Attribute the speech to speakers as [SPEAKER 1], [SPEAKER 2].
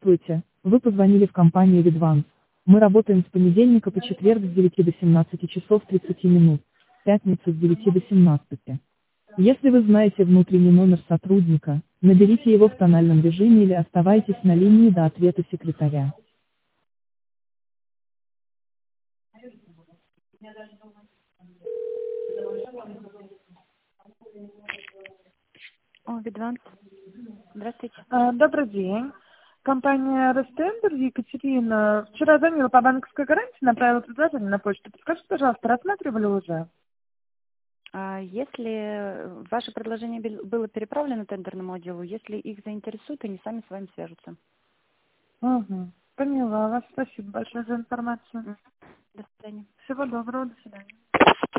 [SPEAKER 1] Здравствуйте, вы позвонили в компанию Vidvance. Мы работаем с понедельника по четверг с 9 до 17 часов 30 минут, в пятницу с 9 до 17. Если вы знаете внутренний номер сотрудника, наберите его в тональном режиме или оставайтесь на линии до ответа секретаря.
[SPEAKER 2] О, Видванс. Здравствуйте.
[SPEAKER 3] Добрый день. Компания Ростендер, Екатерина. Вчера звонила по банковской гарантии, направила предложение на почту. Подскажите, пожалуйста, рассматривали уже?
[SPEAKER 2] Если ваше предложение было переправлено тендерному отделу, если их заинтересует, они сами с вами свяжутся.
[SPEAKER 3] Угу. Поняла вас. Спасибо большое за информацию.
[SPEAKER 2] До свидания.
[SPEAKER 3] Всего доброго. До свидания.